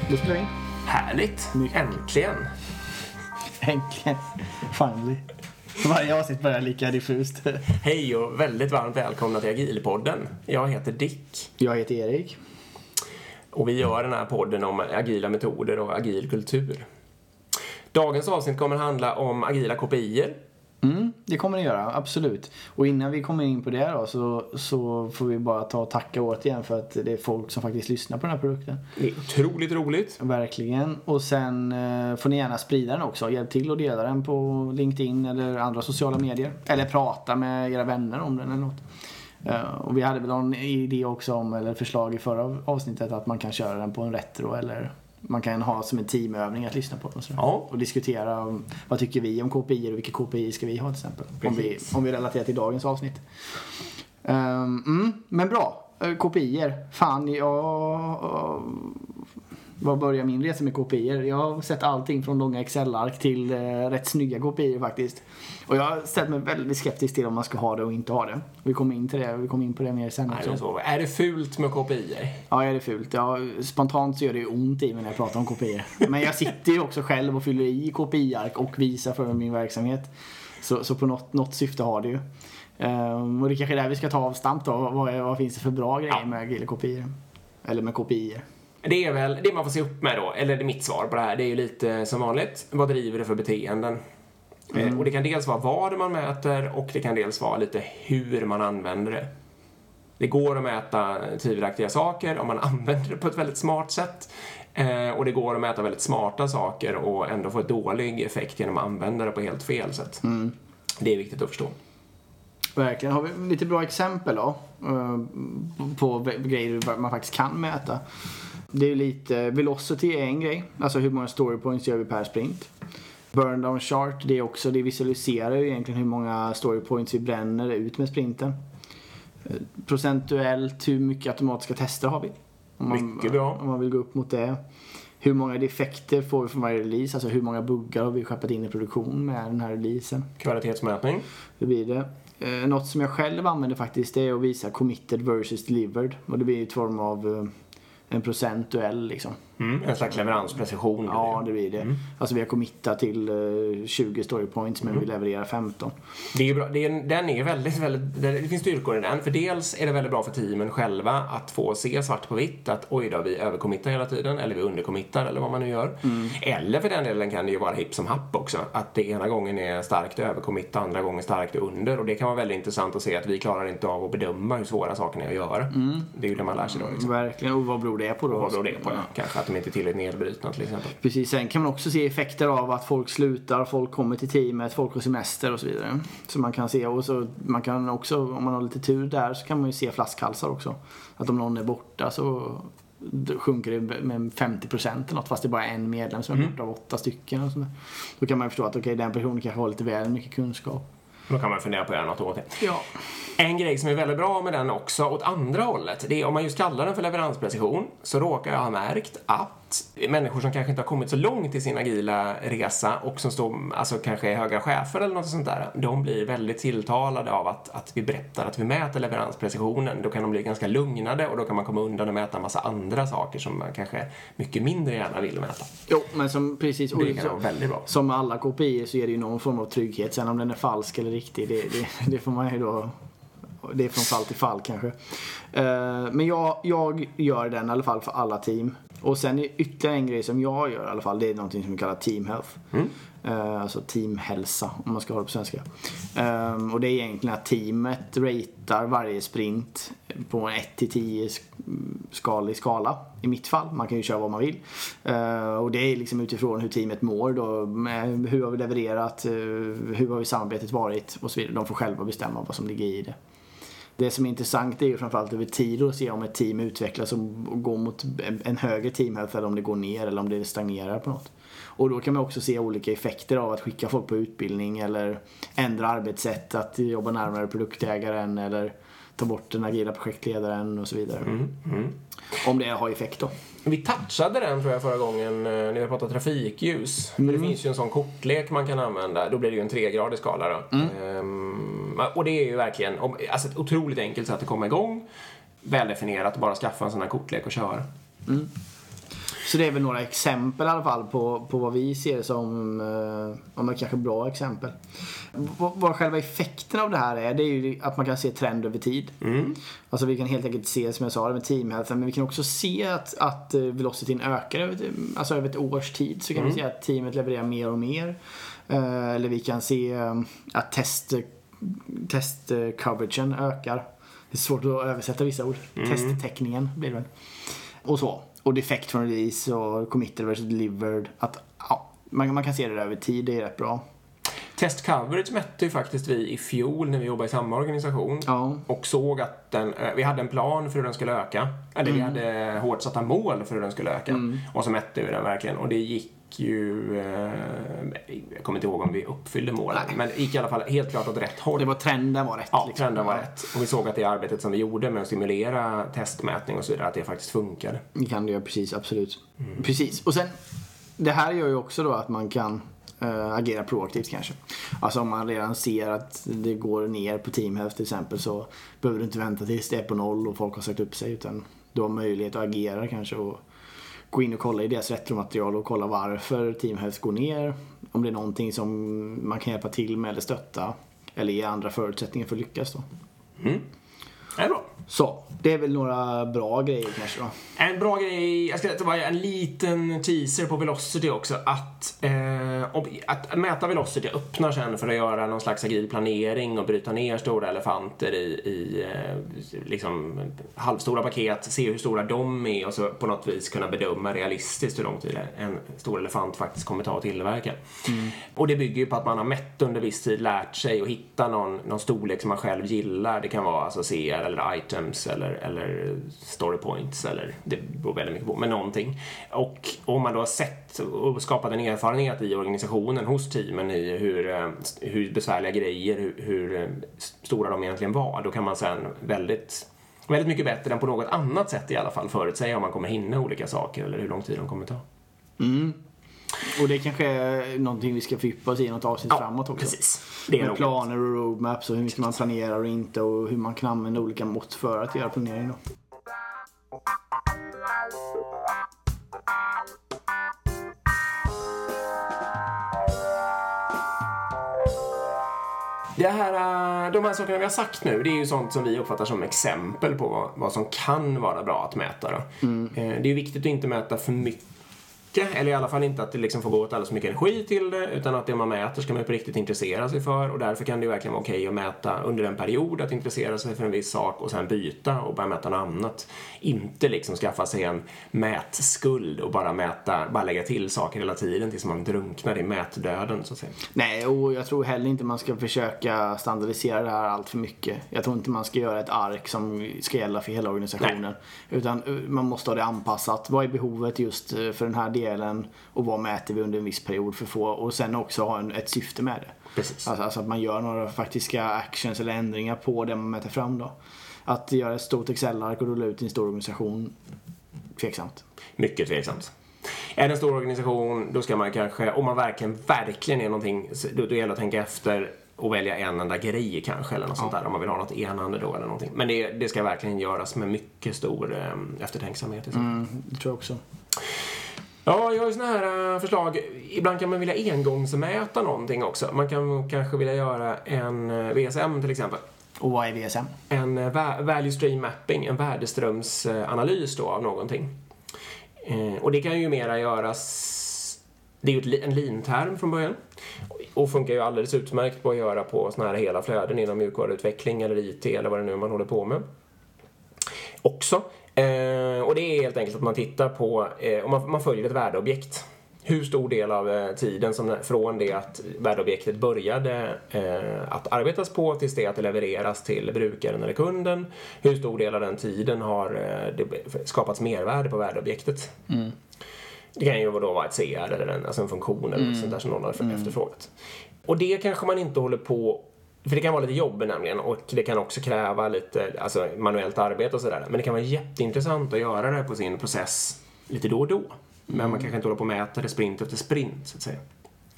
Då spelar vi in. Härligt. Äntligen. Äntligen. Finally. Varje avsnitt börjar lika diffust. Hej och väldigt varmt välkomna till Agilpodden. Jag heter Dick. Jag heter Erik. Och vi gör den här podden om agila metoder och agil kultur. Dagens avsnitt kommer handla om agila KPI:er. Det kommer det göra, absolut. Och innan vi kommer in på det då, så får vi bara ta och tacka återigen för att det är folk som faktiskt lyssnar på den här produkten. Det är otroligt roligt. Verkligen. Och sen får ni gärna sprida den också. Hjälp till och dela den på LinkedIn eller andra sociala medier. Eller prata med era vänner om den eller något. Och vi hade väl någon idé också om, eller förslag i förra avsnittet, att man kan köra den på en retro eller man kan ha som en teamövning att lyssna på den. Och diskutera vad tycker vi om KPI och vilka KPI ska vi ha till exempel. Om vi relaterar till dagens avsnitt. Men bra. KPI:er. Fan, vad börjar min resa med KPI:er? Jag har sett allting från långa Excel-ark till rätt snygga KPI:er faktiskt. Och jag har ställt mig väldigt skeptisk till om man ska ha det och inte ha det. Vi kommer in på det mer sen också. Är det fult med KPI:er? Ja, är det fult. Ja, spontant så gör det ju ont i mig när jag pratar om KPI:er. Men jag sitter ju också själv och fyller i KPI-ark och visar för min verksamhet. Så på något syfte har det ju. Och det kanske är där vi ska ta avstamp då. Vad finns det för bra grejer med agila KPI:er? Eller med KPI:er? Det är väl det man får se upp med då, eller mitt svar på det här, det är ju lite som vanligt. Vad driver det för beteenden? Och det kan dels vara vad man mäter och det kan dels vara lite hur man använder det. Det går att mäta tvivelaktiga saker om man använder det på ett väldigt smart sätt. Och det går att mäta väldigt smarta saker och ändå få ett dålig effekt genom att använda det på helt fel sätt. Det är viktigt att förstå. Verkligen. Har vi lite bra exempel då på grejer man faktiskt kan mäta. Det är lite, velocity är en grej. Alltså hur många story points gör vi per sprint. Burn down chart, det visualiserar ju egentligen hur många story points vi bränner ut med sprinten. Procentuellt, hur mycket automatiska tester har vi? Mycket bra. Om man vill gå upp mot det. Hur många defekter får vi från varje release? Alltså hur många buggar har vi skeppat in i produktion med den här releasen? Kvalitetsmätning. Det blir det. Något som jag själv använder faktiskt, det är att visa committed versus delivered. Och det blir i form av en procentuell liksom. En slags leveransprecision. Ja, det blir det. Alltså vi har committat till 20 story points men vi levererar 15. Det är bra. Den är väldigt, det finns styrkor i den. För dels är det väldigt bra för teamen själva att få se svart på vitt att oj då, vi övercommittar hela tiden eller vi undercommittar eller vad man nu gör. Eller för den delen kan det ju vara hipp som happ också. Att det ena gången är starkt övercommit, andra gången starkt under. Och det kan vara väldigt intressant att se att vi klarar inte av att bedöma hur svåra sakerna är att göra. Det är ju det man lär sig då. Liksom. Verkligen. Och vad beror det på då? Vad beror det på? Ja. Kanske att de inte är tillräckligt nedbrytna till exempel. Precis, sen kan man också se effekter av att folk slutar, folk kommer till teamet, folk har semester och så vidare. Så man kan se, och så man kan också, om man har lite tur där, så kan man ju se flaskhalsar också. Att om någon är borta så sjunker det med 50% eller något, fast det är bara en medlem som är borta av 8 stycken och sådär. Då kan man ju förstå att den personen kanske har lite väl mycket kunskap. Då kan man fundera på att göra något åt det. Ja. En grej som är väldigt bra med den också åt andra hållet, det är om man just kallar den för leveransprecision, så råkar jag ha märkt att människor som kanske inte har kommit så långt i sin agila resa och som står, alltså kanske är höga chefer eller något sånt där, de blir väldigt tilltalade av att vi berättar att vi mäter leveransprecisionen. Då kan de bli ganska lugnade och då kan man komma undan och mäta en massa andra saker som man kanske mycket mindre gärna vill mäta. Jo, men som precis, det kan vara väldigt bra. Som alla KPI så är det ju någon form av trygghet. Sen om den är falsk eller riktig, det får man ju då. Det är från fall till fall kanske. Men jag gör den i alla fall för alla team. Och sen är ytterligare en grej som jag gör i alla fall, det är någonting som vi kallar team health. Alltså teamhälsa om man ska ha det på svenska. Och det är egentligen att teamet ratear varje sprint på en 1-10 skala i mitt fall. Man kan ju köra vad man vill. Och det är liksom utifrån hur teamet mår då, hur har vi levererat, hur har vi samarbetet varit och så vidare. De får själva bestämma vad som ligger i det. Det som är intressant är ju framförallt över tid att se om ett team utvecklas och går mot en högre team eller om det går ner eller om det stagnerar på något. Och då kan man också se olika effekter av att skicka folk på utbildning eller ändra arbetssätt, att jobba närmare produktägaren eller ta bort den agila projektledaren och så vidare. Om det har effekt då. Vi touchade den tror jag förra gången när vi pratade trafikljus. Det finns ju en sån kortlek man kan använda. Då blir det ju en 3-gradig skala då. Och det är ju verkligen alltså ett otroligt enkelt sätt att komma igång. Väldefinierat, bara skaffa en sån här kortlek och köra. Så det är väl några exempel i alla fall på vad vi ser som kanske bra exempel. Vad själva effekten av det här är, det är ju att man kan se trend över tid. Alltså vi kan helt enkelt se, som jag sa, med teamhälsan, men vi kan också se att velocityn ökar över ett års tid. Så kan vi se att teamet levererar mer och mer. Eller vi kan se att test-coveragen ökar. Det är svårt att översätta vissa ord. Testtäckningen blir det. Och så. Och defect från release och committed versus delivered. Att, man kan se det där över tid, det är rätt bra. Test coverage mätte ju faktiskt vi i fjol när vi jobbade i samma organisation. Och såg att vi hade en plan för hur den skulle öka. Eller vi hade hårt satta mål för hur den skulle öka. Och så mätte vi den verkligen. Och det gick ju... jag kommer inte ihåg om vi uppfyllde målen. Men det gick i alla fall helt klart åt rätt håll. Det var trenden var rätt. Ja, trenden var rätt. Och vi såg att det arbetet som vi gjorde med att stimulera testmätning och så vidare, att det faktiskt funkade. Det kan det göra, precis, absolut. Precis. Och sen, det här gör ju också då att man kan agera proaktivt kanske. Alltså om man redan ser att det går ner på teamhealth till exempel, så behöver du inte vänta tills det är på 0 och folk har sagt upp sig, utan du har möjlighet att agera kanske och gå in och kolla i deras retromaterial och kolla varför teamhealth går ner, om det är någonting som man kan hjälpa till med eller stötta eller ge andra förutsättningar för att lyckas då. Det är bra. Så, det är väl några bra grejer kanske då. En bra grej, jag ska ta en liten teaser på velocity också. Att mäta velocity öppnar sen för att göra någon slags agil planering och bryta ner stora elefanter i liksom halvstora paket, se hur stora de är och så på något vis kunna bedöma realistiskt hur lång tid en stor elefant faktiskt kommer ta att tillverka. Och det bygger ju på att man har mätt under viss tid, lärt sig och hitta någon storlek som man själv gillar. Det kan vara alltså CR eller items eller story points eller det beror väldigt mycket på, men någonting. Och om man då har sett och skapat en erfarenhet i organisationen hos teamen i hur besvärliga grejer, hur stora de egentligen var, då kan man sen väldigt mycket bättre än på något annat sätt i alla fall förutsäga om man kommer hinna olika saker eller hur lång tid de kommer ta. Och det kanske är någonting vi ska fördjupa oss i något avsnitt framåt också. Precis. Det är med planer och roadmaps och hur mycket man planerar och inte och hur man kan använda olika mått för att göra planering då. De här sakerna vi har sagt nu, det är ju sånt som vi uppfattar som exempel på vad som kan vara bra att mäta då. Det är ju viktigt att inte mäta för mycket, eller i alla fall inte att det liksom får gå åt alldeles mycket energi till det, utan att det man mäter ska man på riktigt intressera sig för, och därför kan det ju verkligen vara okej att mäta under en period, att intressera sig för en viss sak och sen byta och börja mäta något annat. Inte liksom skaffa sig en mätskuld och bara lägga till saker hela tiden tills man drunknar i mätdöden så att säga. Nej, och jag tror heller inte man ska försöka standardisera det här allt för mycket. Jag tror inte man ska göra ett ark som ska gälla för hela organisationen. Nej. Utan man måste ha det anpassat. Vad är behovet just för den här delen och vad mäter vi under en viss period för att få, och sen också ha ett syfte med det. Precis. Alltså att man gör några faktiska actions eller ändringar på det man mäter fram då. Att göra ett stort Excel-ark och rulla ut i en stor organisation, tveksamt. Mycket tveksamt. Är det en stor organisation, då ska man kanske, om man verkligen är någonting, då gäller det att tänka efter och välja en enda grej kanske eller något sånt där, om man vill ha något enande då eller någonting. Men det ska verkligen göras med mycket stor eftertänksamhet. Det tror jag också. Ja, jag har ju såna här förslag. Ibland kan man vilja engångsmäta någonting också. Man kan kanske vilja göra en VSM till exempel. Och vad är VSM? En value stream mapping, en värdeströmsanalys då av någonting. Och det kan ju mera göras... Det är ju en lean-term från början. Och funkar ju alldeles utmärkt på att göra på såna här hela flöden inom mjukvaruutveckling eller IT eller vad det nu man håller på med. Också. Och det är helt enkelt att man tittar på, om man följer ett värdeobjekt. Hur stor del av tiden från det att värdeobjektet började att arbetas på tills det att det levereras till brukaren eller kunden. Hur stor del av den tiden har det skapats mervärde på värdeobjektet. Det kan ju då vara ett CR eller en funktion eller sånt där som någon har efterfrågat. Och det kanske man inte håller på, för det kan vara lite jobb nämligen, och det kan också kräva lite manuellt arbete och sådär. Men det kan vara jätteintressant att göra det på sin process lite då och då. Men man kanske inte håller på att mäta det sprint efter sprint så att säga.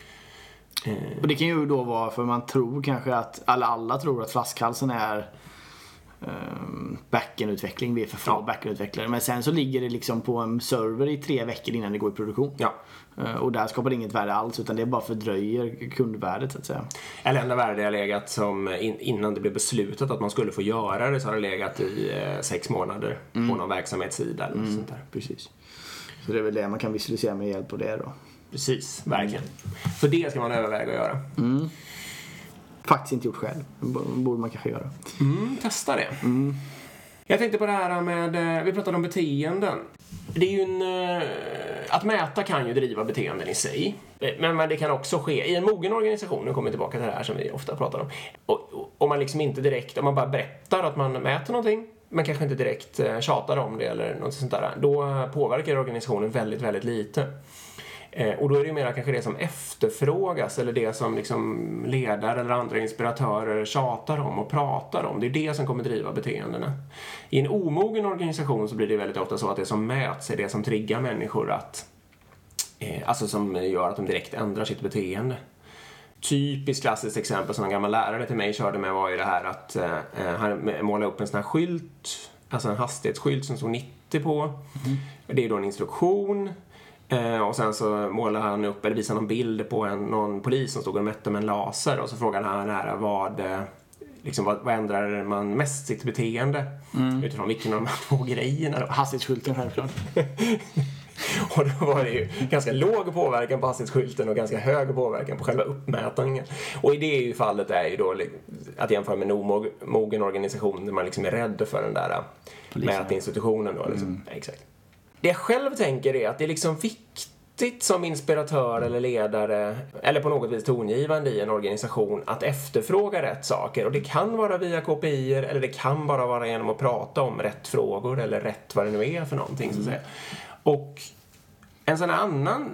Och det kan ju då vara för man tror kanske att alla tror att flaskhalsen är backend-utveckling. Vi är för få backend-utvecklare. Men sen så ligger det liksom på en server i 3 veckor innan det går i produktion. Ja. Och där skapar det inget värde alls, utan det bara fördröjer kundvärdet så att säga. Eller enda värde har legat som innan det blev beslutat att man skulle få göra det, så har det legat i 6 månader på någon verksamhetssida eller sånt där. Precis. Så det är väl det man kan visualisera med hjälp av det då. Precis, verkligen. Så det ska man överväga att göra. Faktiskt inte gjort själv. Borde man kanske göra. Testa det. Jag tänkte på det här med, vi pratade om beteenden. Det är ju att mäta kan ju driva beteenden i sig. Men det kan också ske i en mogen organisation. Nu kommer vi tillbaka till det här som vi ofta pratar om. Om man liksom inte direkt, om man bara berättar att man mäter någonting, men kanske inte direkt tjatar om det eller något sånt där, då påverkar organisationen väldigt, väldigt lite. Och då är det ju mer kanske det som efterfrågas eller det som liksom ledare eller andra inspiratörer tjatar om och pratar om. Det är det som kommer driva beteendena. I en omogen organisation så blir det väldigt ofta så att det som mäts är det som triggar människor att alltså som gör att de direkt ändrar sitt beteende. Typiskt klassiskt exempel som en gammal lärare till mig körde med var ju det här att han målade upp en sån här skylt, alltså en hastighetsskylt som stod 90 på. Det är då en instruktion. Och sen så målade han upp, eller visade någon bild på någon polis som stod och mätte med en laser. Och så frågade han här vad ändrar man mest sitt beteende utifrån vilken av de här 2 grejerna då? Hastighetsskylten självklart. Och då var det ju ganska låg påverkan på hastighetsskylten och ganska hög påverkan på själva uppmätningen. Och i det ju fallet är ju då att jämföra med en omogen organisation där man liksom är rädd för den där mätinstitutionen då. Liksom. Exakt. Det jag själv tänker är att det är liksom viktigt som inspiratör eller ledare eller på något vis tongivande i en organisation att efterfråga rätt saker. Och det kan vara via KPI:er eller det kan bara vara genom att prata om rätt frågor eller rätt vad det nu är för någonting så att säga. Och en sån annan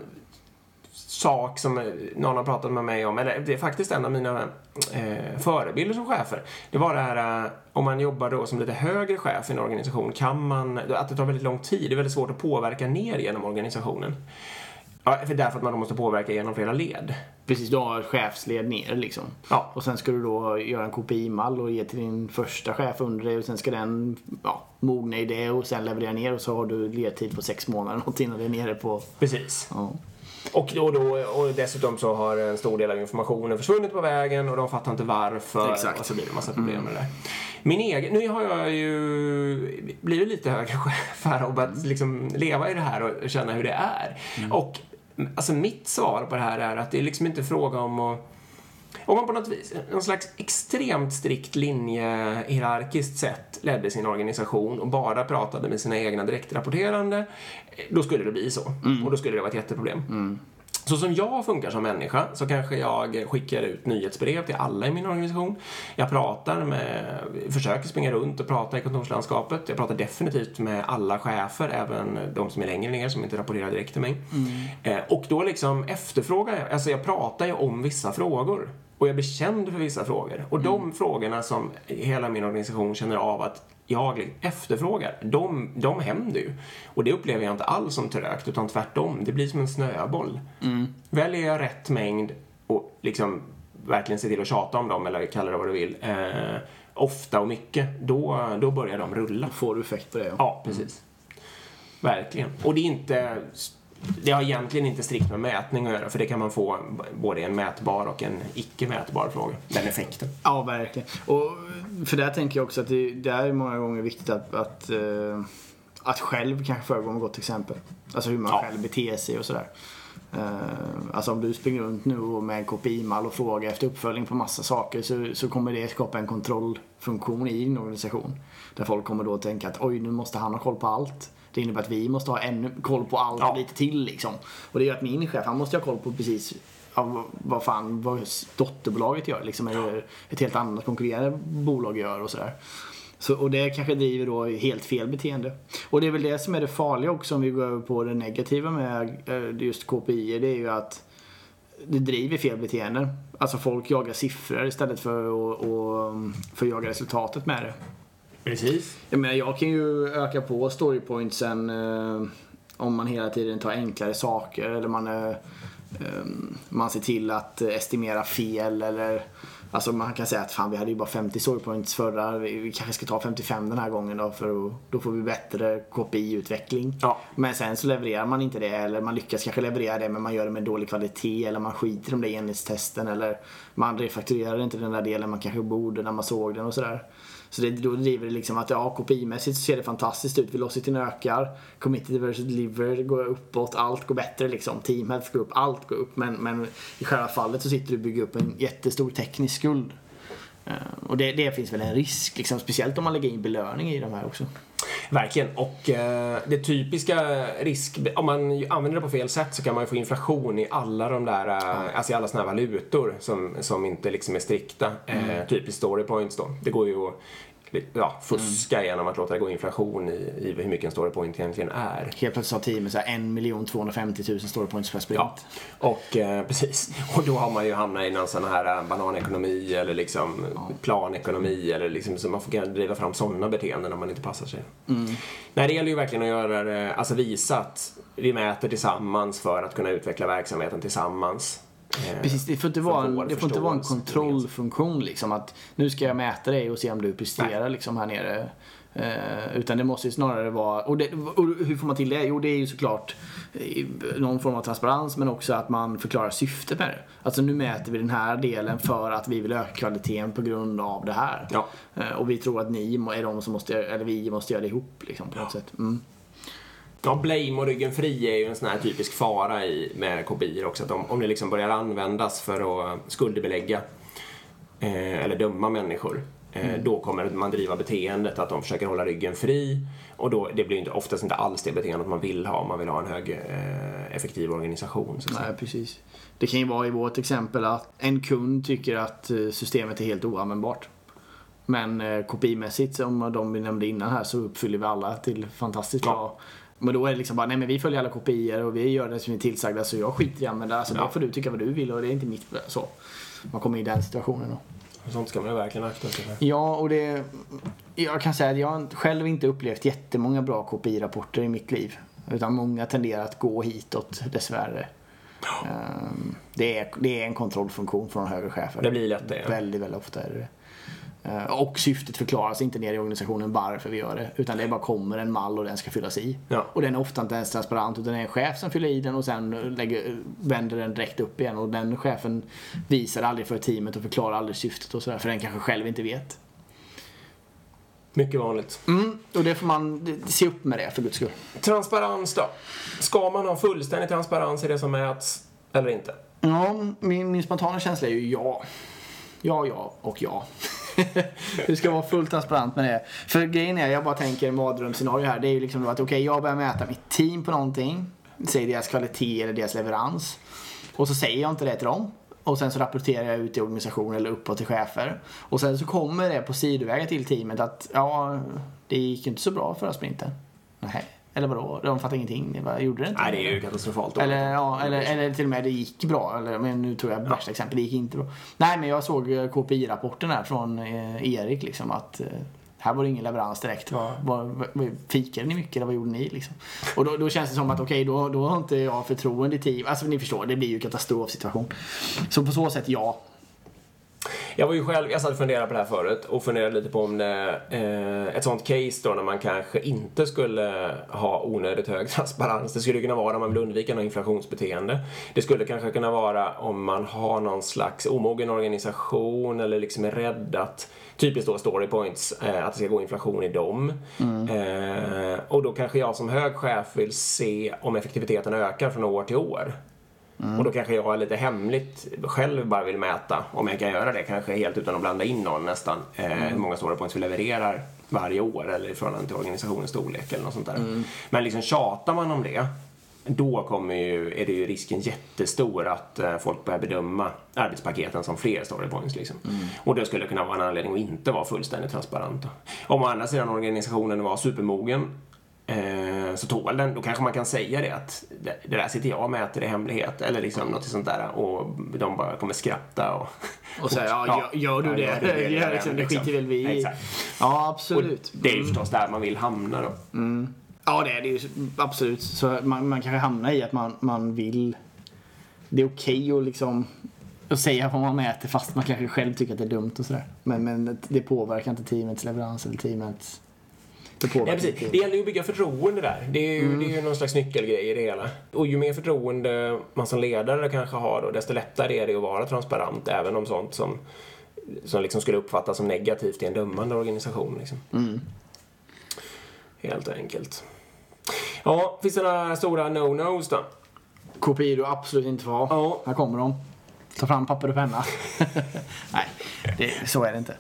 sak som någon har pratat med mig om, eller det är faktiskt en av mina förebilder som chefer. Det var det här, om man jobbar då som lite högre chef i en organisation att det tar väldigt lång tid. Det är väldigt svårt att påverka ner genom organisationen. Ja, för därför att man då måste påverka genom flera led. Precis, du har chefsled ner liksom. Ja. Och sen ska du då göra en KPI-mall och ge till din första chef under det. Och sen ska den mogna i det och sen leverera ner. Och så har du ledtid på 6 månader och innan det är nere på... Precis. Ja. Och dessutom så har en stor del av informationen försvunnit på vägen och de fattar inte varför. Exakt. Och så blir det en massa problem med det där. Nu har jag ju blivit lite högre chef här och börjat liksom leva i det här och känna hur det är. Och alltså mitt svar på det här är att det är liksom inte fråga om att... Om man på något vis, någon slags extremt strikt linje hierarkiskt sätt ledde sin organisation och bara pratade med sina egna direktrapporterande, då skulle det bli så. Och då skulle det vara ett jätteproblem. Så som jag funkar som människa så kanske jag skickar ut nyhetsbrev till alla i min organisation. Jag försöker springa runt och prata i kontorslandskapet. Jag pratar definitivt med alla chefer, även de som är längre ner som inte rapporterar direkt till mig. Och då liksom efterfrågar jag, alltså jag pratar ju om vissa frågor. Och jag blir känd för vissa frågor. Och de frågorna som hela min organisation känner av att jag efterfrågar, de händer ju. Och det upplever jag inte alls som trögt, utan tvärtom. Det blir som en snöboll. Väljer jag rätt mängd och liksom verkligen se till att tjata om dem, eller kalla det vad du vill, ofta och mycket, då börjar de rulla. Får du effekt på det? Ja, precis. Verkligen. Och det har egentligen inte strikt med mätning att göra, för det kan man få både en mätbar och en icke-mätbar fråga. Den effekten. Ja, verkligen. Och för det tänker jag också att det är många gånger viktigt att själv kanske föregå med gott exempel. Alltså hur man själv beter sig och sådär. Alltså om du springer runt nu med en KPI-mall och frågar efter uppföljning på massa saker så kommer det skapa en kontrollfunktion i din organisation. Där folk kommer då tänka att oj, nu måste han ha koll på allt. Det innebär att vi måste ha ännu koll på allt lite till liksom. Och det gör att min chef, han måste ha koll på precis vad dotterbolaget gör liksom, eller ett helt annat konkurrerande bolag gör och sådär. Och det kanske driver då helt fel beteende. Och det är väl det som är det farliga också om vi går över på det negativa med just KPI. Det är ju att det driver fel beteende. Alltså folk jagar siffror istället för att jaga resultatet med det. Precis. Jag kan ju öka på storypointsen om man hela tiden tar enklare saker eller man ser till att estimera fel eller Alltså man kan säga att fan, vi hade ju bara 50 storypoints förra, vi kanske ska ta 55 den här gången då, för då får vi bättre KPI-utveckling. Ja. Men sen så levererar man inte det, eller man lyckas kanske leverera det men man gör det med dålig kvalitet, eller man skiter om det i enhetstesten, eller man refakturerar inte den där delen man kanske borde när man såg den och sådär. Så då driver det liksom att KPI-mässigt så ser det fantastiskt ut. Velocityn ökar, committed versus delivered går uppåt, allt går bättre liksom. Team health går upp, allt går upp. Men i själva fallet så sitter du och bygger upp en jättestor teknisk skuld. Och det finns väl en risk liksom, speciellt om man lägger in belöning i de här också. Verkligen, och det typiska risk, om man använder det på fel sätt så kan man ju få inflation i alla de där, alltså i alla såna här valutor som inte liksom är strikta. Typiskt story points då. Det går ju att fuska genom att låta det gå inflation i hur mycket en story point egentligen är. Helt plötsligt har teamet så här 1 250 000 story points per sprint. Ja, och precis. Och då har man ju hamnat i någon sån här bananekonomi eller liksom planekonomi, eller liksom, så man får driva fram sådana beteenden om man inte passar sig. Nej, det gäller ju verkligen att göra det, alltså visa att vi mäter tillsammans för att kunna utveckla verksamheten tillsammans. Precis, det får inte vara en kontrollfunktion liksom, att nu ska jag mäta dig och se om du presterar liksom här nere. Utan det måste ju snarare vara, och hur får man till det? Jo, det är ju såklart någon form av transparens, men också att man förklarar syftet med det. Alltså nu mäter vi den här delen för att vi vill öka kvaliteten på grund av det här. Ja. Och vi tror att ni är de som måste, eller vi måste göra det ihop liksom, på något sätt. Ja, blame och ryggen fri är ju en sån här typisk fara med KPI också, att om det liksom börjar användas för att skuldbelägga eller döma människor, då kommer man driva beteendet att de försöker hålla ryggen fri, och då, det blir ju oftast inte alls det beteendet man vill ha om man vill ha en hög effektiv organisation. Så. Nej, precis. Det kan ju vara i vårt exempel att en kund tycker att systemet är helt oanvändbart. Men KPI-mässigt, som de vi nämnde innan här, så uppfyller vi alla till fantastiskt bra. Men då är det liksom bara, nej men vi följer alla kopior och vi gör det som vi är tillsagda, så jag skiter i att använda, alltså då får du tycka vad du vill och det är inte mitt, så. Man kommer i den situationen då. Sånt ska man ju verkligen akta sig för. Ja, och jag kan säga att jag själv inte upplevt jättemånga bra KPI-rapporter i mitt liv, utan många tenderar att gå hitåt dessvärre. Det är en kontrollfunktion från högre chefer. Det blir lätt det. Ja. Väldigt, väldigt ofta är det. Och syftet förklaras inte ner i organisationen varför vi gör det, utan det bara kommer en mall och den ska fyllas i. Ja. Och den är ofta inte ens transparent, utan det är en chef som fyller i den och sen vänder den direkt upp igen, och den chefen visar aldrig för teamet och förklarar aldrig syftet och sådär, för den kanske själv inte vet. Mycket vanligt. Och det får man se upp med det, för guds skull. Transparens då? Ska man ha fullständig transparens i det som mäts eller inte? Ja, min spontana känsla är ju ja. Ja och ja. Du ska vara fullt transparent med det. För grejen är, jag bara tänker en mardrömsscenario här. Det är ju liksom att jag börjar mäta mitt team på någonting, säg deras kvalitet eller deras leverans, och så säger jag inte det till dem, och sen så rapporterar jag ut i organisationen eller uppåt till chefer, och sen så kommer det på sidovägen till teamet att det gick inte så bra förra sprinten. Nej. Eller vadå? De fattar ingenting. Vad gjorde det inte? Nej, det är ju katastrofalt. Eller till och med det gick bra. Men nu tror jag värsta exempel, det gick inte bra. Nej, men jag såg KPI-rapporten här från Erik liksom, att här var det ingen leverans direkt. Fikade ni mycket eller vad gjorde ni liksom? Och då känns det som att då har inte jag förtroende i team. Alltså ni förstår, det blir ju katastrofsituation. Så på så sätt ja. Jag var ju själv, jag satt och funderade på det här förut och funderade lite på om det ett sånt case då när man kanske inte skulle ha onödigt hög transparens. Det skulle kunna vara om man vill undvika något inflationsbeteende. Det skulle kanske kunna vara om man har någon slags omogen organisation eller liksom är rädd att, typiskt då story points, att det ska gå inflation i dem. Och då kanske jag som hög chef vill se om effektiviteten ökar från år till år. Och då kanske jag lite hemligt själv bara vill mäta, om jag kan göra det, kanske helt utan att blanda in någon nästan, hur många story points vi levererar varje år eller i förhållande till organisationens storlek eller något sånt där. Men liksom tjatar man om det, då är det ju risken jättestor att folk börjar bedöma arbetspaketen som fler story points liksom. Och det skulle kunna vara en anledning att inte vara fullständigt transparent. Om å andra sidan organisationen var supermogen, så tål den, då kanske man kan säga det att det där sitter jag och mäter i hemlighet eller liksom något sånt där, och de bara kommer skratta och säga gör du det? Det skiter väl vi i. Ja, absolut. Och det är ju förstås där man vill hamna då. Ja, det är ju absolut. Så man kanske hamnar i att man vill, det är okej att liksom att säga vad man mäter fast man kanske själv tycker att det är dumt och sådär. Men det påverkar inte teamets leverans eller teamets... Det gäller ju att bygga förtroende där. Det är ju någon slags nyckelgrej i det hela. Och ju mer förtroende man som ledare kanske har då, desto lättare är det att vara transparent även om sånt som liksom skulle uppfattas som negativt i en dömande organisation. Liksom. Helt enkelt. Ja, finns det några stora no-nos då? Kopior du absolut inte får ha. Ja. Här kommer de. Ta fram papper och penna. Nej, så är det inte.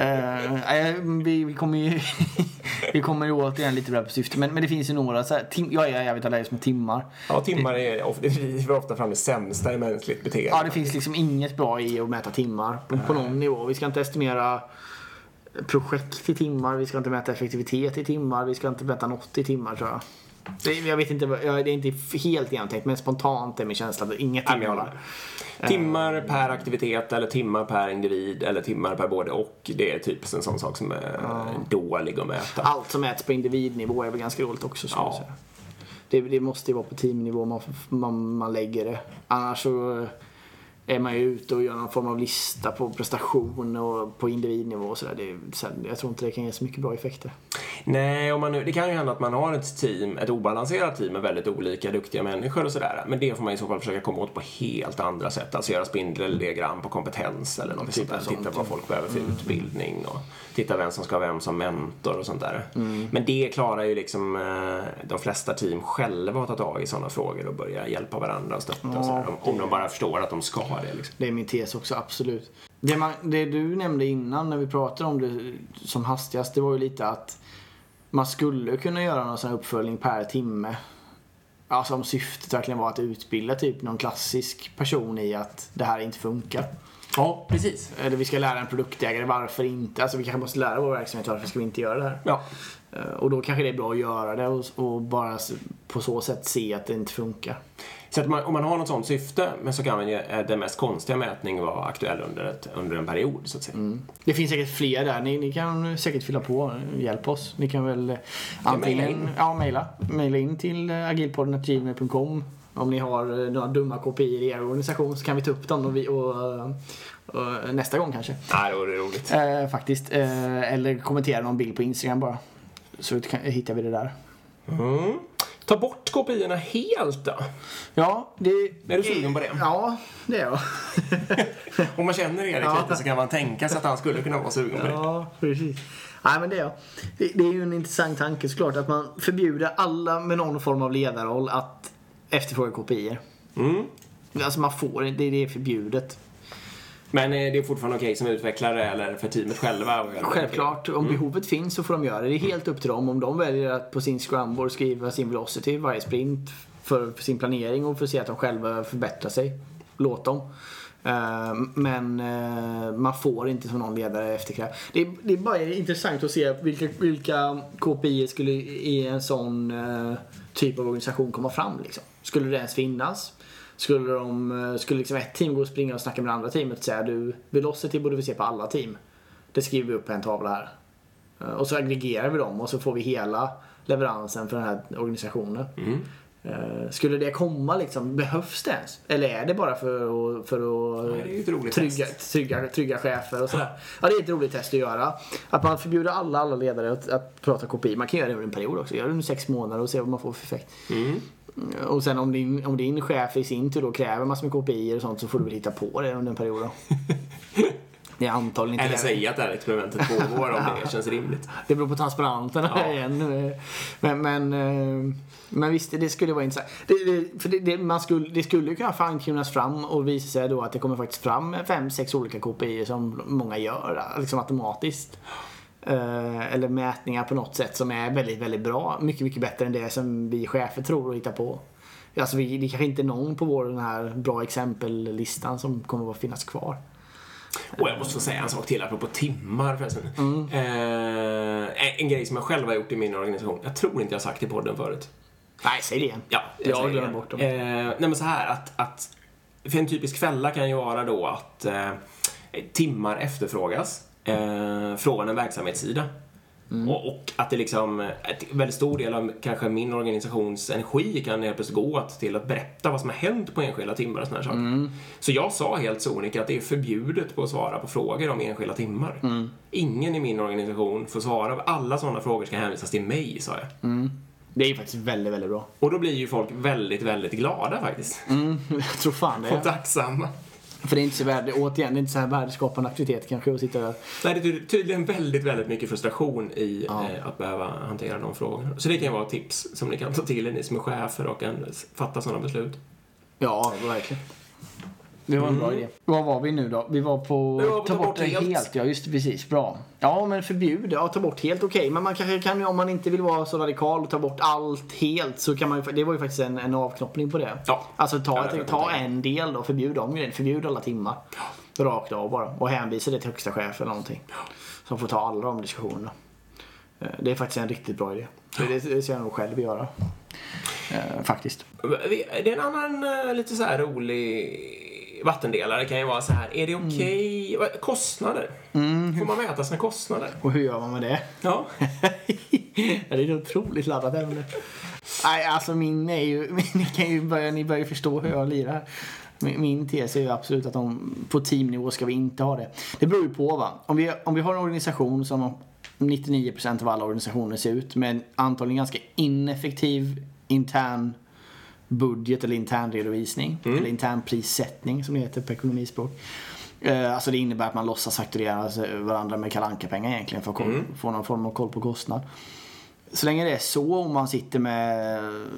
Vi kommer ju vi kommer ju återigen lite på syfte. Men det finns ju några så här, jag är jävligt allergisk med timmar. Ja, timmar är ofta fram det sämsta i mänskligt beteende. Ja, det finns liksom inget bra i att mäta timmar på någon nivå. Vi ska inte estimera projekt i timmar. Vi ska inte mäta effektivitet i timmar. Vi ska inte mäta något i timmar, tror jag. Jag vet inte, det är inte helt genomtänkt, men spontant är min känsla att inget timmar. Timmar per aktivitet eller timmar per individ eller timmar per både och. Det är typiskt en sån sak som är dålig att mäta. Allt som mäts på individnivå är väl ganska roligt också, skulle jag säga. Det måste ju vara på teamnivå man lägger det. Annars så är man ju ute och gör någon form av lista på prestation och på individnivå och sådär. Jag tror inte det kan ge så mycket bra effekter. Nej, det kan ju hända att man har ett obalanserat team med väldigt olika duktiga människor och sådär. Men det får man i så fall försöka komma åt på helt andra sätt. Alltså göra spindeldiagram på kompetens eller något sånt där. Titta på vad folk behöver för utbildning och titta vem som ska ha vem som mentor och sånt där. Men det klarar ju liksom de flesta team själva att ta tag i sådana frågor och börja hjälpa varandra och stötta och sådär. Om de bara förstår att de ska det. Liksom. Det är min tes också, absolut. Det du nämnde innan när vi pratade om det som hastigast, det var ju lite att man skulle kunna göra någon sån här uppföljning per timme. Alltså om syftet verkligen var att utbilda typ någon klassisk person i att det här inte funkar. Ja, precis. Eller vi ska lära en produktägare varför inte. Alltså vi kanske måste lära vår verksamhet varför ska vi inte göra det här. Ja. Och då kanske det är bra att göra det och bara på så sätt se att det inte funkar. Så att om man har något sånt syfte, men så kan man ju den mest konstiga mätning vara aktuell under en period, så att säga. Det finns säkert fler där. Ni kan säkert fylla på, hjälp oss. Ni kan väl antingen mejla in till agilpodden@gmail.com. Om ni har några dumma kopior i er organisation så kan vi ta upp dem och nästa gång kanske. Nej, det är roligt. Faktiskt. Eller kommentera någon bild på Instagram bara. Så hittar vi det där. Ta bort kopiorna helt då? Ja, är du sugen på det? Ja, det är jag. Om man känner Erik lite så kan man tänka sig att han skulle kunna vara sugen på det. Ja, precis. Nej, men det är jag. Det är ju en intressant tanke såklart att man förbjuder alla med någon form av ledarroll att efterfråga kopior. Alltså man får det är förbjudet. Men det är fortfarande okej som utvecklare eller för teamet själva? Självklart, om behovet finns så får de göra det. Det är helt upp till dem. Om de väljer att på sin scrumboard skriva sin velocity varje sprint för sin planering och för att se att de själva förbättrar sig. Låt dem. Men man får inte som någon ledare efterkräva. Det är bara intressant att se vilka KPI skulle i en sån typ av organisation komma fram. Liksom. Skulle det ens finnas? Skulle liksom ett team gå och springa och snacka med det andra teamet och säga du, velocity borde vi se på alla team. Det skriver vi upp på en tavla här. Och så aggregerar vi dem och så får vi hela leveransen för den här organisationen. Skulle det komma liksom, behövs det ens? Eller är det bara för att trygga chefer och sådär? Ja, det är ett roligt test att göra. Att man förbjuder alla ledare att prata kopi. Man kan göra det under en period också. Göra det under 6 månader och se vad man får för effekt. Och sen om din chef i sin tur då kräver massor med kopior och sånt så får du väl hitta på det under en period då. Det är antagligen inte. Eller säga att det här experimentet pågår om det känns rimligt. Det beror på transparenterna igen. Men visst, det skulle vara intressant. Det skulle kunna fine-tunas fram och visa sig då att det kommer faktiskt fram 5-6 olika KPI som många gör liksom automatiskt. Eller mätningar på något sätt som är väldigt, väldigt bra. Mycket, mycket bättre än det som vi chefer tror och hittar på. Alltså det kanske inte är någon på vår den här bra exempellistan som kommer att finnas kvar. Och jag måste få säga en sak till apropå timmar förresten. En grej som jag själv har gjort i min organisation. Jag tror inte jag har sagt i podden förut. Nej, säg det igen. Ja, jag glömmer bort dem. Nej, men så här att för en typisk fälla kan ju vara då att timmar efterfrågas från en verksamhetssida. Och att det liksom, ett väldigt stor del av kanske min organisations energi kan helt plötsligt gå till att berätta vad som har hänt på enskilda timmar och såna här saker. Så jag sa helt sonika att det är förbjudet på att svara på frågor om enskilda timmar. Ingen i min organisation får svara. Alla sådana frågor ska hänvisas till mig, sa jag. Det är ju faktiskt väldigt, väldigt bra. Och då blir ju folk väldigt, väldigt glada faktiskt. Jag tror fan det. Och tacksamma. För det är inte så återigen, det är inte så här värdeskapande aktivitet kanske att sitta där. Nej, det är tydligen väldigt, väldigt mycket frustration i att behöva hantera de frågorna. Så det kan vara tips som ni kan ta till er, ni som är chefer och kan fatta sådana beslut. Ja, verkligen. Det var en bra idé. Vad var vi nu då? Vi var på ta bort det helt. Ja, just det, precis. Bra. Ja, men förbjud. Ja, ta bort helt, okej. Men man kanske kan ju, om man inte vill vara så radikal och ta bort allt helt, så kan man ju, det var ju faktiskt en avknoppning på det. Ja. Alltså ta en del då, förbjud dem grejer. Förbjud alla timmar. Rakt av bara. Och hänvisa det till högsta chef eller någonting. Som får ta alla de diskussionerna. Det är faktiskt en riktigt bra idé. Det ska jag nog själv göra. Faktiskt. Det är en annan lite så här rolig vattendelare kan ju vara så här. Är det okej? Kostnader. Får man mäta sina kostnader? Och hur gör man med det? Ja. Det är ett otroligt laddat ämne. Nej, alltså ni börjar ju förstå hur jag lirar. Min tes är ju absolut att på teamnivå ska vi inte ha det. Det beror ju på, va. Om vi har en organisation som 99% av alla organisationer ser ut med antagligen ganska ineffektiv intern budget eller intern redovisning eller intern prissättning som det heter på ekonomispråk. Alltså det innebär att man låtsas fakturera varandra med Kalle Anka-pengar egentligen för att få någon form av koll på kostnad. Så länge det är så, om man sitter med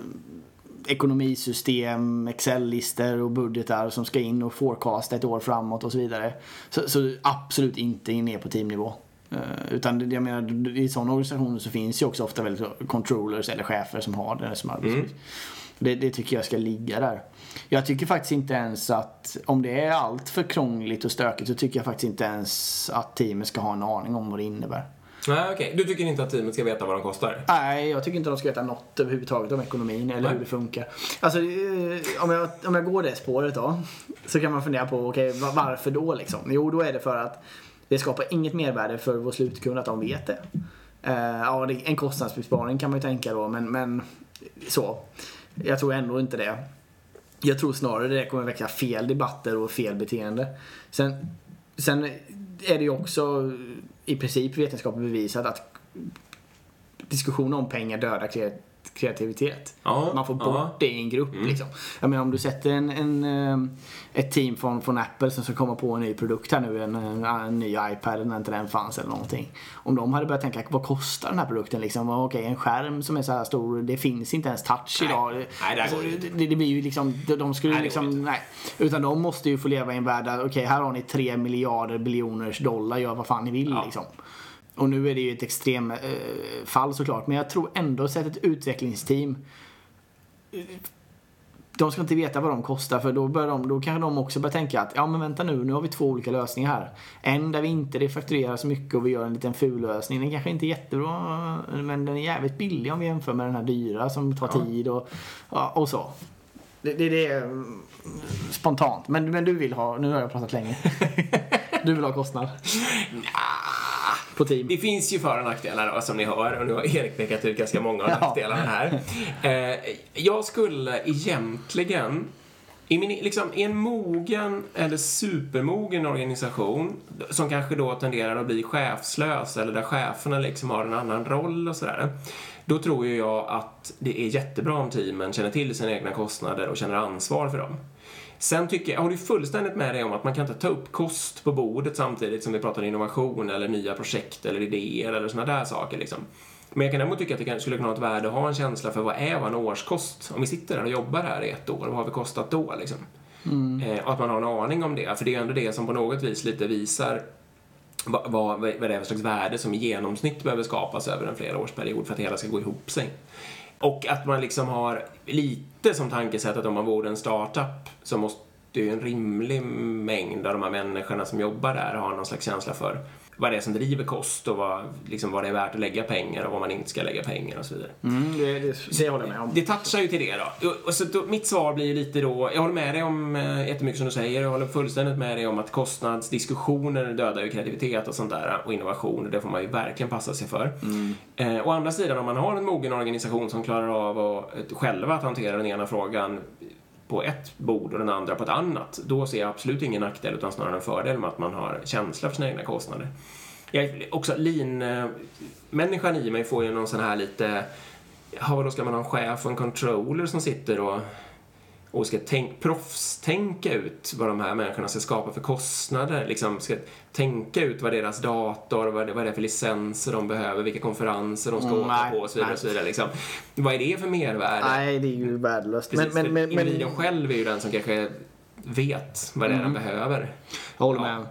ekonomisystem, Excel-listor och budgetar som ska in och forecasta ett år framåt och så vidare, så absolut inte ner på teamnivå. Utan jag menar, i sådana organisationer så finns ju också ofta väldigt controllers eller chefer som har det som arbetsuppgift. Det tycker jag ska ligga där. Jag tycker faktiskt inte ens att, om det är allt för krångligt och stökigt, så tycker jag faktiskt inte ens att teamet ska ha en aning om vad det innebär. Nej, okej. Du tycker inte att teamet ska veta vad de kostar? Nej, jag tycker inte att de ska veta något överhuvudtaget om ekonomin eller hur det funkar. Alltså, om jag går det spåret då, så kan man fundera på, okej, varför då liksom? Jo, då är det för att det skapar inget mervärde för vår slutkund att de vet det. Ja, en kostnadsbesparing kan man ju tänka då, men så. Jag tror ändå inte det. Jag tror snarare det kommer väcka fel debatter och fel beteende. Sen är det ju också i princip vetenskapligt bevisat att diskussioner om pengar dödar kreativitet. Man får bort det i en grupp liksom. Jag menar, om du sätter ett team från Apple som ska komma på en ny produkt här nu, en ny iPad när inte den fanns eller någonting. Om de hade börjat tänka, vad kostar den här produkten liksom? Okej, en skärm som är så här stor, det finns inte ens touch idag. Det blir ju liksom, de skulle liksom, utan de måste ju få leva i en värld där, okej, här har ni 3 miljarder biljoners dollar, gör vad fan ni vill liksom. Och nu är det ju ett extrem fall såklart. Men jag tror ändå att ett utvecklingsteam, de ska inte veta vad de kostar. För då kanske de också börja tänka att ja, men vänta nu har vi 2 olika lösningar här. En där vi inte refakturerar så mycket och vi gör en liten ful lösning. Den kanske inte är jättebra, men den är jävligt billig om vi jämför med den här dyra som tar tid och så. Det är spontant. Men du vill ha, nu har jag pratat länge. Du vill ha kostnad. På team. Det finns ju för- och nackdelar då, som ni hör. Och nu har Erik pekat ut ganska många av nackdelarna här. Jag skulle egentligen i en mogen eller supermogen organisation som kanske då tenderar att bli chefslös eller där cheferna liksom har en annan roll och sådär. Då tror ju jag att det är jättebra om teamen känner till sina egna kostnader och känner ansvar för dem. Sen jag håller fullständigt med dig om att man kan inte ta upp kost på bordet samtidigt som vi pratar innovation eller nya projekt eller idéer eller såna där saker liksom. Men jag kan däremot tycka att det skulle kunna ha ett värde att ha en känsla för vad är en årskost. Om vi sitter här och jobbar här i 1 år, vad har vi kostat då liksom? Och att man har en aning om det. För det är ändå det som på något vis lite visar vad det är för slags värde som i genomsnitt behöver skapas över en flerårsperiod för att det hela ska gå ihop sig. Och att man liksom har lite som tankesätt att om man vore en startup så måste ju en rimlig mängd av de här människorna som jobbar där ha någon slags känsla för vad det är som driver kost och vad det är värt att lägga pengar och vad man inte ska lägga pengar och så vidare. Det håller jag med om. Det touchar ju till det då. Och så då, mitt svar blir ju lite då, jag håller med dig om jättemycket som du säger, jag håller fullständigt med dig om att kostnadsdiskussioner dödar ju kreativitet och sånt där och innovation, och det får man ju verkligen passa sig för. Å andra sidan, om man har en mogen organisation som klarar av att själva att hantera den ena frågan på ett bord och den andra på ett annat, då ser jag absolut ingen nackdel utan snarare en fördel med att man har känsla för sina egna kostnader. Också lean-människan i mig får ju någon sån här lite, då ska man ha en chef och en controller som sitter och ska proffstänka ut vad de här människorna ska skapa för kostnader, liksom ska tänka ut vad deras dator, vad det är för licenser de behöver, vilka konferenser de ska åka på och så vidare, och så vidare liksom. Vad är det för mervärde? Nej, det är ju värdelöst. Men individen själv är ju den som kanske vet vad det är den behöver. Jag håller med.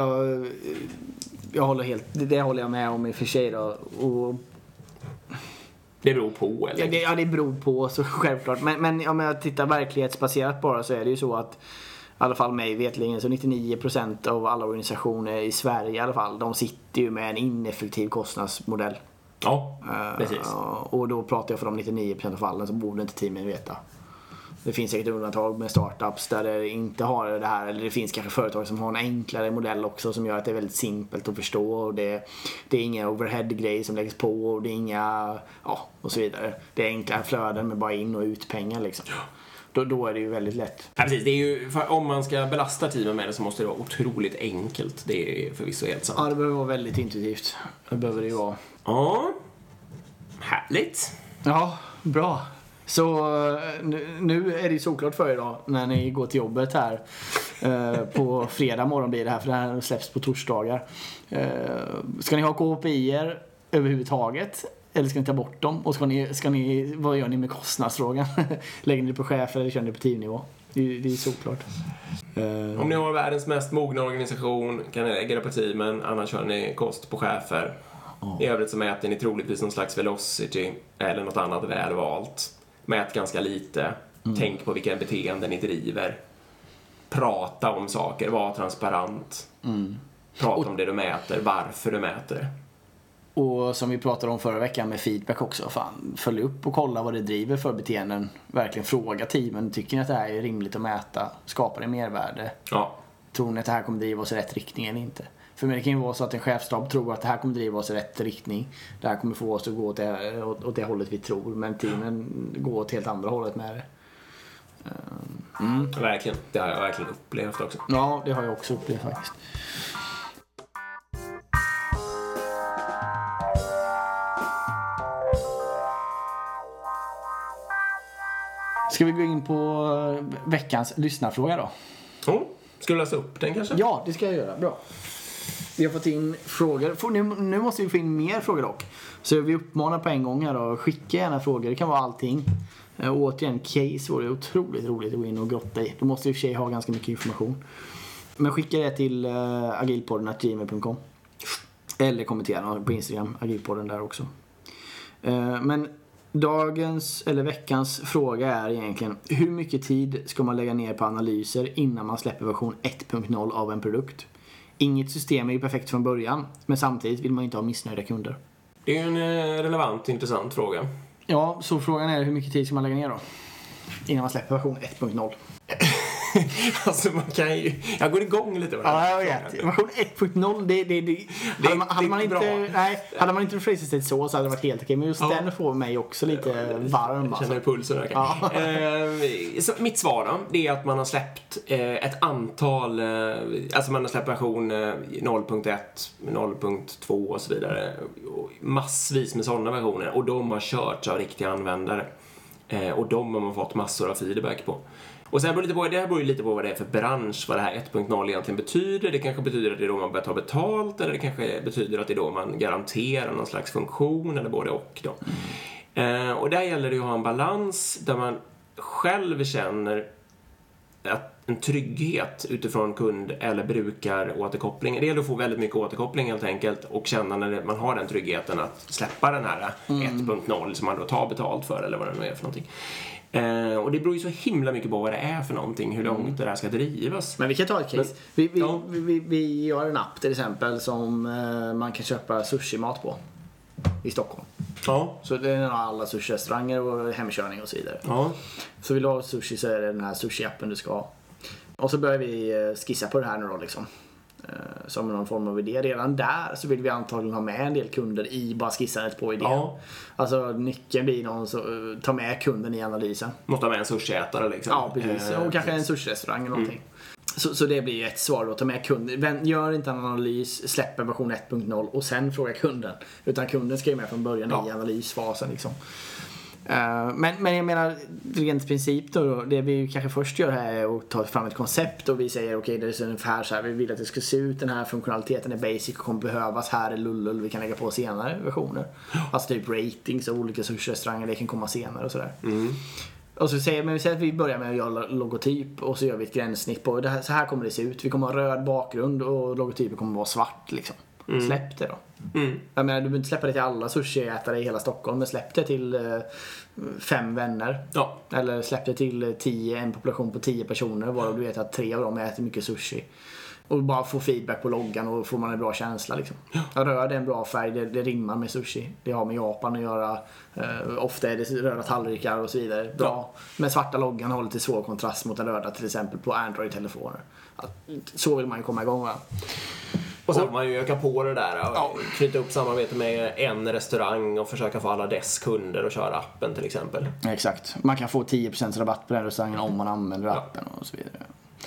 Jag håller det håller jag med om i och för sig då. Och det beror på, eller? Ja, det beror på, så självklart. Men om jag tittar verklighetsbaserat bara, så är det ju så att, i alla fall mig vetligen, så 99% av alla organisationer i Sverige i alla fall, de sitter ju med en ineffektiv kostnadsmodell. Ja, precis. Och då pratar jag för de 99% av fallen, så borde inte teamen veta. Det finns säkert undantag med startups där det inte har det här, eller det finns kanske företag som har en enklare modell också som gör att det är väldigt simpelt att förstå, och det är inga overhead-grejer som läggs på, och det är inga, och så vidare. Det är enkla flöden med bara in- och ut pengar liksom. Då är det ju väldigt lätt. Ja, precis. Det är ju, om man ska belasta teamen med det så måste det vara otroligt enkelt. Det är förvisso helt sant. Ja, det behöver vara väldigt intuitivt. Det behöver det ju vara. Ja, härligt. Ja, bra. Så nu är det ju såklart för idag när ni går till jobbet här på fredag morgon blir det här, för det här släpps på torsdagar. Ska ni ha KPI:er överhuvudtaget, eller ska ni ta bort dem? Och ska ni vad gör ni med kostnadsfrågan? Lägger ni det på chef eller kör ni det på teamnivå? Det är såklart. Om ni har världens mest mogna organisation kan ni lägga det på teamen, annars kör ni kost på chefer. I övrigt så mäter ni troligtvis någon slags velocity eller något annat välvalt. Mät ganska lite. Tänk på vilka beteenden ni driver. Prata om saker. Var transparent. Prata om det du mäter. Varför du mäter det. Och som vi pratade om förra veckan med feedback också. Följ upp och kolla vad det driver för beteenden. Verkligen fråga teamen. Tycker ni att det här är rimligt att mäta? Skapar det mervärde? Ja. Tror ni att det här kommer driva oss i rätt riktning eller inte? För mig det kan ju vara så att en chefstab tror att det här kommer driva oss i rätt riktning. Det här kommer få oss att gå åt det hållet vi tror. Men teamen går åt helt andra hållet med det. Verkligen. Det har jag verkligen upplevt också. Ja, det har jag också upplevt faktiskt. Ska vi gå in på veckans lyssnarfråga då? Ska du läsa upp den kanske? Ja, det ska jag göra. Bra. Vi har fått in frågor. Nu måste vi få in mer frågor dock. Så vi uppmanar på en gång här då. Skicka gärna frågor. Det kan vara allting. Återigen, case var det otroligt roligt att gå in och grotta i. Då måste vi i och för sig ha ganska mycket information. Men skicka det till agilpodden@gmail.com. Eller kommentera på Instagram, agilpodden där också. Men dagens eller veckans fråga är egentligen: hur mycket tid ska man lägga ner på analyser innan man släpper version 1.0 av en produkt? Inget system är ju perfekt från början, men samtidigt vill man inte ha missnöjda kunder. Det är ju en relevant, intressant fråga. Ja, så frågan är hur mycket tid ska man lägga ner då? Innan man släpper version 1.0. Alltså man kan ju... Jag går igång lite med det. Ja, jag vet. Version 1.0, hade man inte rephrasat det så hade det varit helt okej. Men just den får mig också lite varm. Jag känner pulsen öka. Så mitt svar då, det är att man har släppt ett antal... alltså man har släppt version 0.1, 0.2 och så vidare. Massvis med sådana versioner. Och de har körts av riktiga användare. Och de har man fått massor av feedback på. Och sen beror ju lite på vad det är för bransch, vad det här 1.0 egentligen betyder. Det kanske betyder att det är då man börjar ta betalt, eller det kanske betyder att det är då man garanterar någon slags funktion, eller både och då. Och där gäller det att ha en balans där man själv känner en trygghet utifrån kund- eller brukaråterkoppling. Det gäller att få väldigt mycket återkoppling helt enkelt och känna när man har den tryggheten att släppa den här 1.0 som man då tar betalt för eller vad det nu är för någonting. Och det beror ju så himla mycket på vad det är för någonting, hur långt det där ska drivas. Men vi kan ta ett case. Vi gör en app till exempel som man kan köpa sushi-mat på i Stockholm. Ja. Så det är alla sushi-restauranger och hemkörning och så vidare. Ja. Så vill du ha sushi så är det den här sushi-appen du ska ha. Och så börjar vi skissa på det här nu då liksom. Som någon form av idé. Redan där så vill vi antagligen ha med en del kunder i bara skissandet på idén. Ja. Alltså nyckeln blir någon som tar med kunden i analysen. Måste ha med en sushiätare liksom. Ja, precis. Och kanske en sushi-restaurang eller någonting. Så det blir ju ett svar då. Ta med kunden. Gör inte en analys, släpper version 1.0 och sen fråga kunden. Utan kunden ska ju med från början i analysfasen liksom. Men jag menar, rent princip då, det vi kanske först gör här är att ta fram ett koncept och vi säger okej, det är ungefär så här, vi vill att det ska se ut, den här funktionaliteten är basic och kommer behövas, här är lullull, vi kan lägga på senare versioner. Alltså typ ratings och olika sushi-restauranger, det kan komma senare och sådär. Och så säger, men vi säger att vi börjar med att göra logotyp och så gör vi ett gränssnitt på det här, så här kommer det se ut. Vi kommer ha röd bakgrund och logotypen kommer vara svart liksom. Släpp det då. Jag menar, du behöver inte släppa det till alla sushiätare i hela Stockholm, men släpp det till 5 vänner. Ja. Eller släpp det till 10, en population på 10 personer, varav du vet att 3 av dem äter mycket sushi. Och bara få feedback på loggan och får man en bra känsla liksom. Röd är en bra färg, det rimmar med sushi. Det har med Japan att göra. Ofta är det röda tallrikar och så vidare. Bra. Men svarta loggan har lite svår kontrast mot den röda, till exempel på Android-telefoner. Så vill man ju komma igång, va? Och sen får man ju öka på det där och knyta upp samarbete med en restaurang och försöka få alla dess kunder att köra appen till exempel. Exakt. Man kan få 10% rabatt på den restaurangen om man använder appen och så vidare.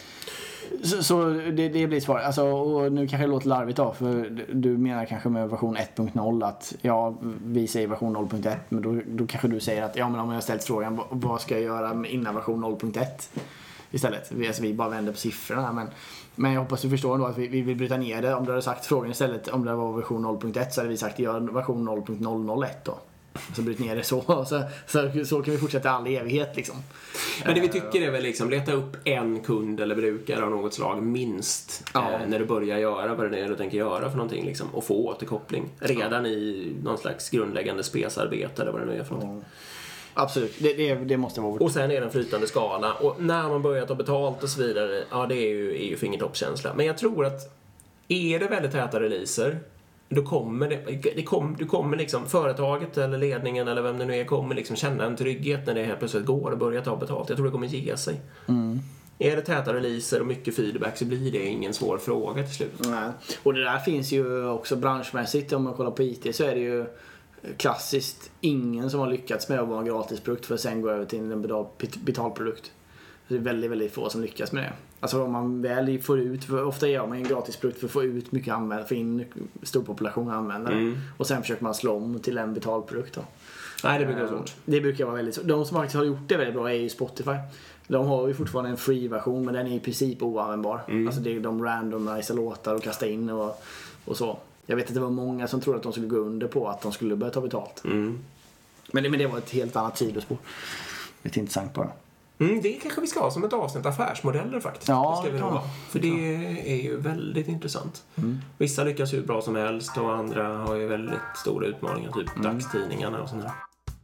Så det blir svar. Alltså, och nu kanske det låter larvigt då, för du menar kanske med version 1.0 att vi säger version 0.1, men då kanske du säger att men om jag har ställt frågan vad ska jag göra innan version 0.1 istället. Vi bara vänder på siffrorna, men jag hoppas du förstår då att vi vill bryta ner det. Om du hade sagt frågan istället, om det var version 0.1, så hade vi sagt gör version 0.001 då. Så bryt ner det så kan vi fortsätta all evighet liksom. Men det vi tycker är väl liksom leta upp en kund eller brukare av något slag minst när du börjar göra vad det är du tänker göra för någonting liksom, och få återkoppling redan i någon slags grundläggande spesarbete eller vad det nu är för någonting. Absolut, det måste vara. Och sen är det en flytande skala. Och när man börjar ta betalt och så vidare, det är ju fingertoppskänsla. Men jag tror att är det väldigt täta releaser, då kommer du kommer liksom, företaget eller ledningen eller vem det nu är kommer liksom känna en trygghet när det helt plötsligt går och börjar ta betalt. Jag tror det kommer ge sig. Är det täta releaser och mycket feedback så blir det ingen svår fråga till slut. Nej. Och det där finns ju också branschmässigt. Om man kollar på IT så är det ju klassiskt ingen som har lyckats med att vara en gratisprodukt för att sen gå över till en betalprodukt. Det är väldigt, väldigt få som lyckas med det. Alltså om man väl får ut, ofta gör man en gratisprodukt för att få ut mycket användare, få in stor population användare. Och sen försöker man slå om till en betalprodukt då. Nej, det brukar vara svårt. Det brukar vara väldigt svårt. De som faktiskt har gjort det väldigt bra är ju Spotify. De har ju fortfarande en free-version, men den är i princip oanvändbar. Alltså det är de randomiserar låtar och kastar in och så. Jag vet att det var många som trodde att de skulle gå under på att de skulle börja ta betalt. Men det var ett helt annat sidospår. Lite intressant bara. Det kanske vi ska ha som ett avsnitt affärsmodeller faktiskt. Ja, det ska vi ha. För det är ju väldigt intressant. Vissa lyckas ju bra som helst och andra har ju väldigt stora utmaningar, typ dagstidningarna och sånt där.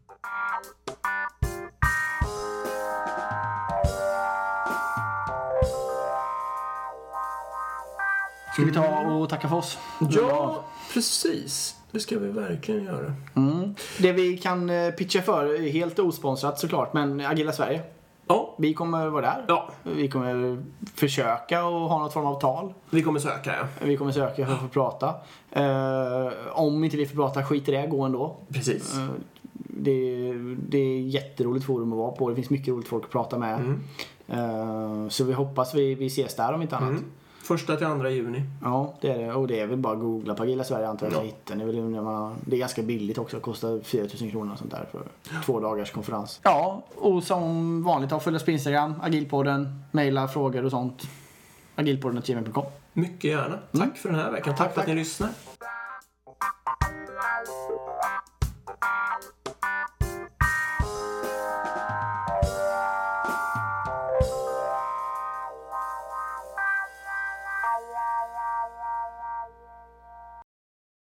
Ska vi ta och tacka för oss? Ja, precis. Det ska vi verkligen göra. Det vi kan pitcha för, helt osponsrat såklart, men Agila Sverige. Ja. Vi kommer vara där. Ja. Vi kommer försöka och ha något form av tal. Vi kommer söka, ja. Vi kommer söka för att få prata. Om inte vi får prata, skit i det, gå ändå. Precis. Det är jätteroligt forum att vara på. Det finns mycket roligt folk att prata med. Så vi hoppas vi ses där om inte annat. 1-2 juni. Ja, det är det. Och det är väl bara att googla på Agila Sverige, antar jag hittar. Det är ganska billigt också. Det kostar 4 000 kronor och sånt där för 2 dagars konferens. Ja, och som vanligt följ oss på Instagram, Agilpodden, mejla frågor och sånt. Agilpodden@gmail.com. Mycket gärna. Tack för den här veckan. Tack för att ni lyssnar.